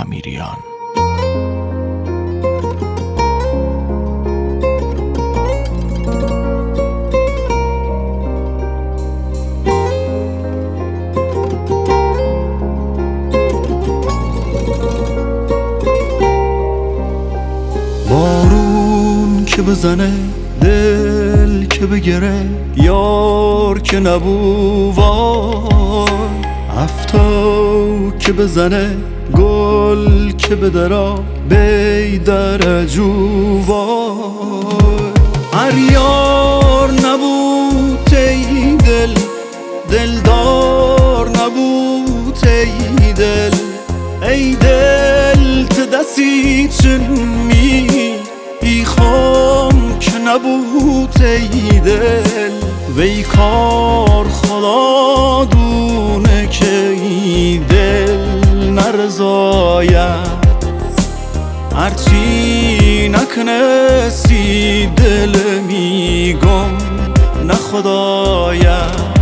امیریان. بارون که بزنه، دل که بگره، یار که نبو وای. هفتا که بزنه، گل که بدرا، بیدر جوای. هر یار نبود ای دل، دلدار نبود ای دل. ای دل تدسی چنمی ای خام که نبود ای دل. وی کار خدا دونه که ای دل نرضاید. هرچی نکنه سی دل میگم نه خداید.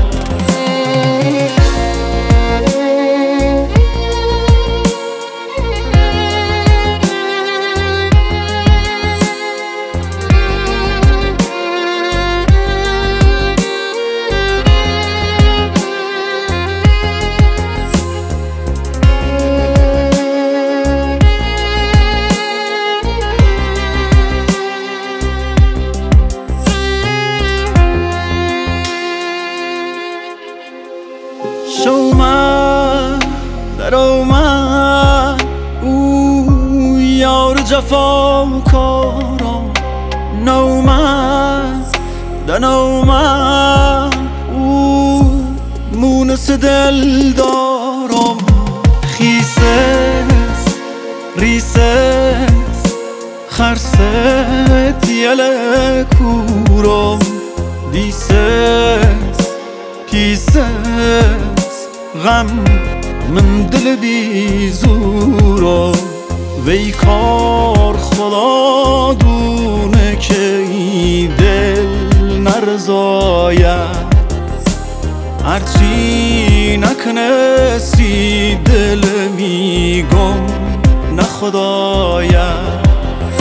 شومن در اومد او یار جفا کارم. نومن در نومن او مونس دل دارم. خیسس ریسس خرست یله کورم. دیسس پیسس غم من دل بی زورا. وی کار خدا دونه که ای دل نرضاید. هرچی نکنه سی دل میگم نه خداید.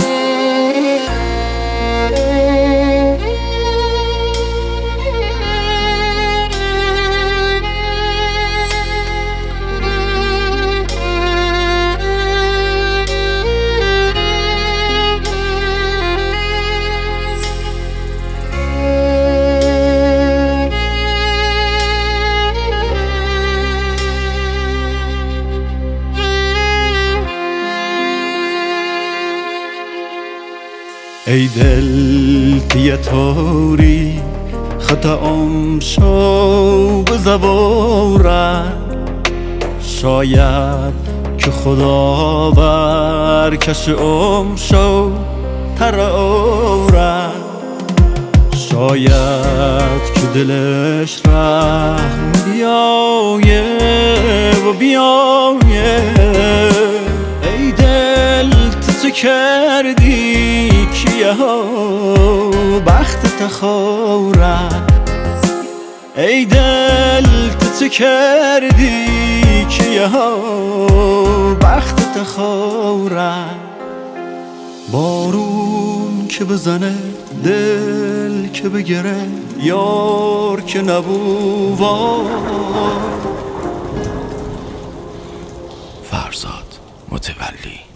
ای دل تیه تاری خطاام شو به زوارم. شاید که خدا برکش شو ترارم. شاید که دلش رحم بیایه و بیایه. ای دل تو کردی کیه ها بخت تخورم. ای دل تو کردی کیه ها بخت تخورم. بارون که بزنه، دل که بگره، یار که نبو وای. فرزاد متولی.